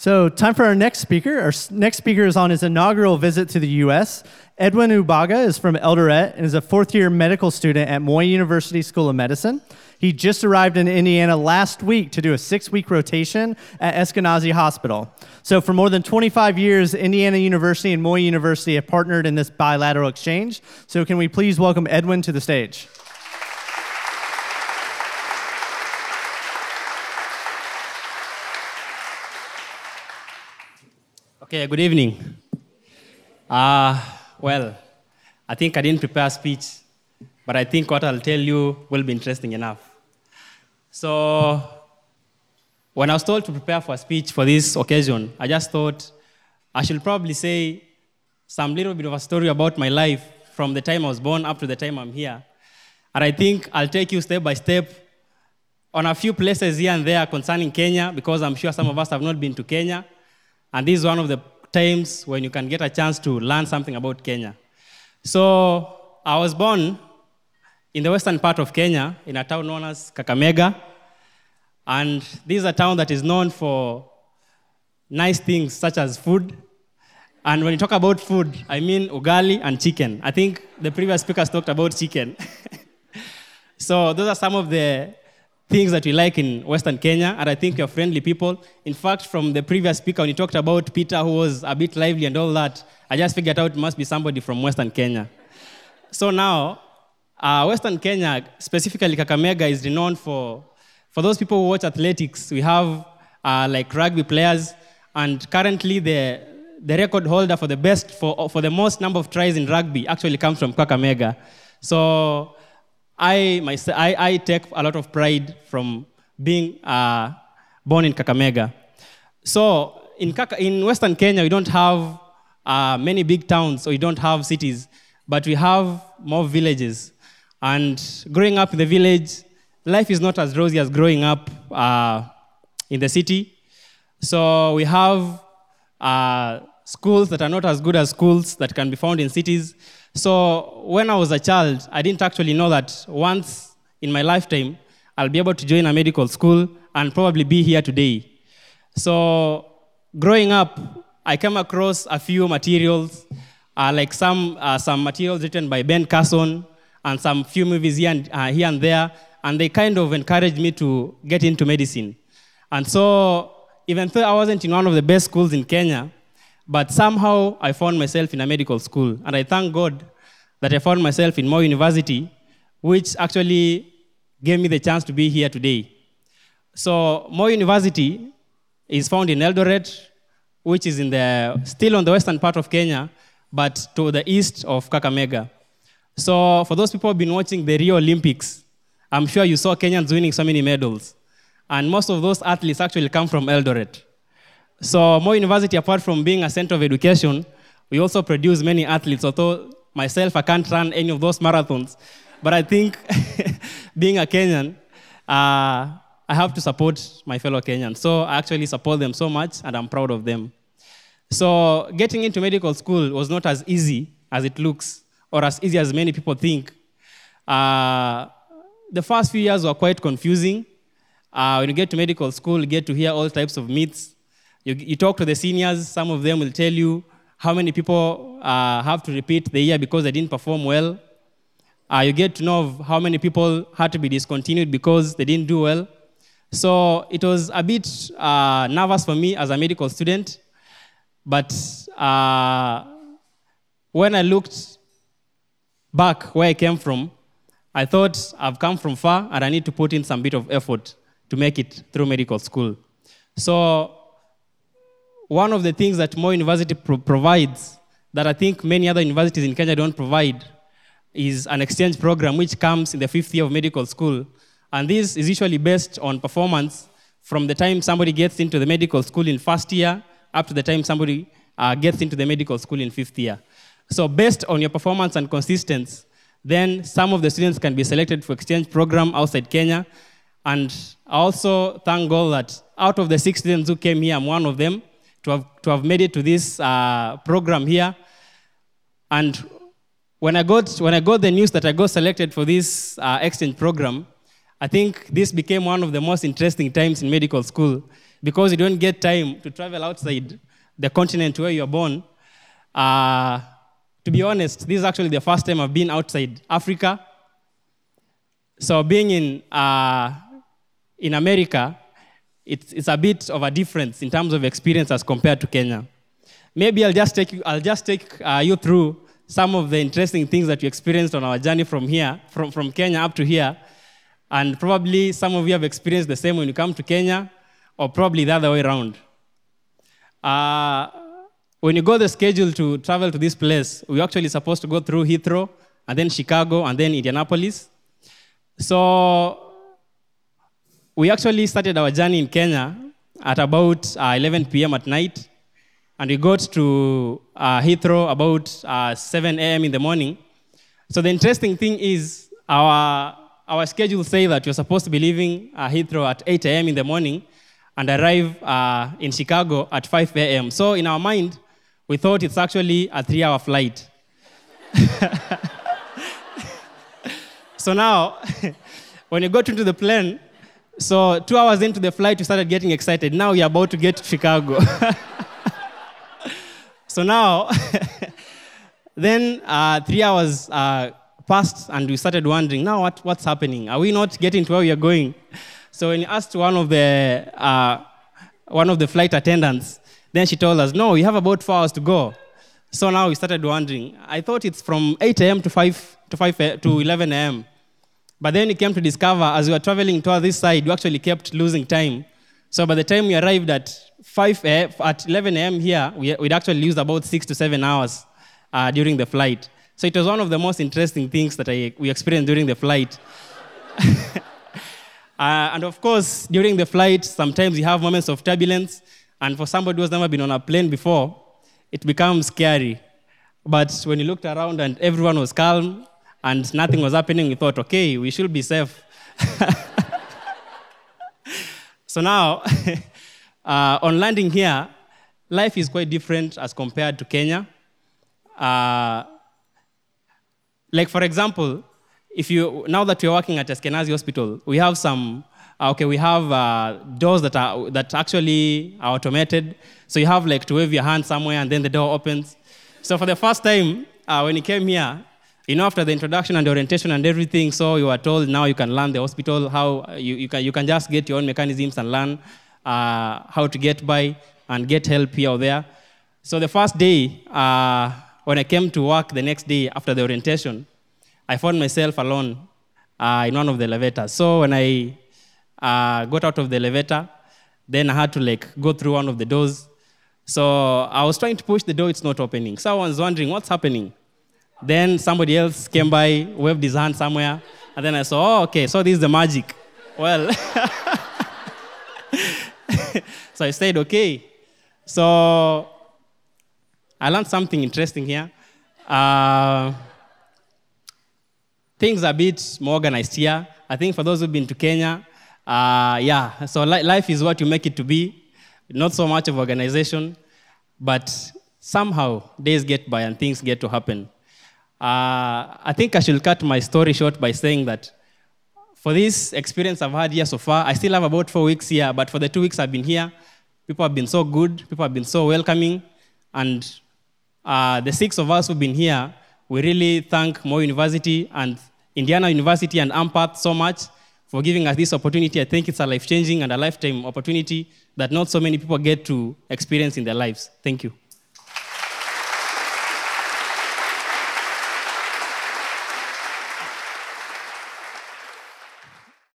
So time for our next speaker. Our next speaker is on his inaugural visit to the U.S. Edwin Ubaga is from Eldoret and is a fourth-year medical student at Moy University School of Medicine. He just arrived in Indiana last week to do a 6-week rotation at Eskenazi Hospital. So for more than 25 years, Indiana University and Moy University have partnered in this bilateral exchange. So can we please welcome Edwin to the stage? Okay, good evening. Well, I think I didn't prepare a speech, but I think what I'll tell you will be interesting enough. So, when I was told to prepare for a speech for this occasion, I just thought I should probably say some little bit of a story about my life from the time I was born up to the time I'm here. And I think I'll take you step by step on a few places here and there concerning Kenya, because I'm sure some of us have not been to Kenya. And this is one of the times when you can get a chance to learn something about Kenya. So I was born in the western part of Kenya, in a town known as Kakamega. And this is a town that is known for nice things such as food. And when you talk about food, I mean ugali and chicken. I think the previous speakers talked about chicken. So those are some of the things that we like in Western Kenya, and I think you're friendly people. In fact, from the previous speaker, when you talked about Peter, who was a bit lively and all that, I just figured out it must be somebody from Western Kenya. So now, Western Kenya, specifically Kakamega, is renowned for those people who watch athletics. We have like rugby players, and currently the record holder for the best, for the most number of tries in rugby actually comes from Kakamega. So I take a lot of pride from being born in Kakamega. So in Western Kenya, we don't have many big towns, or we don't have cities, but we have more villages. And growing up in the village, life is not as rosy as growing up in the city. So we have schools that are not as good as schools that can be found in cities. So when I was a child, I didn't actually know that once in my lifetime, I'll be able to join a medical school and probably be here today. So growing up, I came across a few materials, like some materials written by Ben Carson and some few movies here and there, and they kind of encouraged me to get into medicine. And so even though I wasn't in one of the best schools in Kenya, but somehow I found myself in a medical school. And I thank God that I found myself in Moy University, which actually gave me the chance to be here today. So Moy University is found in Eldoret, which is still on the western part of Kenya, but to the east of Kakamega. So for those people who have been watching the Rio Olympics, I'm sure you saw Kenyans winning so many medals. And most of those athletes actually come from Eldoret. So Moy University, apart from being a center of education, we also produce many athletes, although myself, I can't run any of those marathons. But I think being a Kenyan, I have to support my fellow Kenyans. So I actually support them so much, and I'm proud of them. So getting into medical school was not as easy as it looks, or as easy as many people think. The first few years were quite confusing. When you get to medical school, you get to hear all types of myths. You talk to the seniors, some of them will tell you how many people have to repeat the year because they didn't perform well. You get to know how many people had to be discontinued because they didn't do well. So it was a bit nervous for me as a medical student. But when I looked back where I came from, I thought I've come from far and I need to put in some bit of effort to make it through medical school. So one of the things that Moy University provides that I think many other universities in Kenya don't provide is an exchange program which comes in the 5th year of medical school. And this is usually based on performance from the time somebody gets into the medical school in 1st year up to the time somebody gets into the medical school in 5th year. So based on your performance and consistency, then some of the students can be selected for exchange program outside Kenya. And I also thank God that out of the 6 students who came here, I'm one of them, to have made it to this program here. And when I got the news that I got selected for this exchange program, I think this became one of the most interesting times in medical school because you don't get time to travel outside the continent where you are born. To be honest, this is actually the first time I've been outside Africa. So being in America, it's a bit of a difference in terms of experience as compared to Kenya. Maybe I'll just take you through some of the interesting things that we experienced on our journey from here, from Kenya up to here. And probably some of you have experienced the same when you come to Kenya, or probably the other way around. When you go the schedule to travel to this place, we're actually supposed to go through Heathrow, and then Chicago, and then Indianapolis. So we actually started our journey in Kenya at about 11 p.m. at night, and we got to Heathrow about 7 a.m. in the morning. So the interesting thing is our schedule say that you're supposed to be leaving Heathrow at 8 a.m. in the morning and arrive in Chicago at 5 a.m. So in our mind, we thought it's actually a 3-hour flight. So now, when you got into the plane, so 2 hours into the flight, you started getting excited. Now you're about to get to Chicago. So now, then 3 hours passed, and we started wondering, now what's happening? Are we not getting to where we are going? So when you asked one of the flight attendants, then she told us, no, we have about 4 hours to go. So now we started wondering. I thought it's from 8 a.m. to 11 a.m. But then we came to discover, as we were traveling toward this side, we actually kept losing time. So by the time we arrived at 11 a.m. here, we'd actually used about 6 to 7 hours during the flight. So it was one of the most interesting things that we experienced during the flight. And of course, during the flight, sometimes you have moments of turbulence. And for somebody who's never been on a plane before, it becomes scary. But when you looked around and everyone was calm and nothing was happening, we thought, okay, we should be safe. So now, on landing here, life is quite different as compared to Kenya. Like, for example, now that we're working at Eskenazi Hospital, we have doors that actually are automated. So you have to wave your hand somewhere and then the door opens. So for the first time, when you came here, after the introduction and the orientation and everything, so you were told now you can learn the hospital, how you can just get your own mechanisms and learn how to get by and get help here or there. So the first day, when I came to work the next day after the orientation, I found myself alone in one of the elevators. So when I got out of the elevator, then I had to go through one of the doors. So I was trying to push the door, it's not opening. So I was wondering, what's happening? Then somebody else came by, waved his hand somewhere, and then I saw, okay, so this is the magic. Well, so I said, okay. So I learned something interesting here. Things are a bit more organized here. I think for those who've been to Kenya, so life is what you make it to be. Not so much of organization, but somehow days get by and things get to happen. I think I should cut my story short by saying that for this experience I've had here so far, I still have about 4 weeks here, but for the 2 weeks I've been here, people have been so good, people have been so welcoming, and the 6 of us who've been here, we really thank Moi University and Indiana University and Ampath so much for giving us this opportunity. I think it's a life-changing and a lifetime opportunity that not so many people get to experience in their lives. Thank you.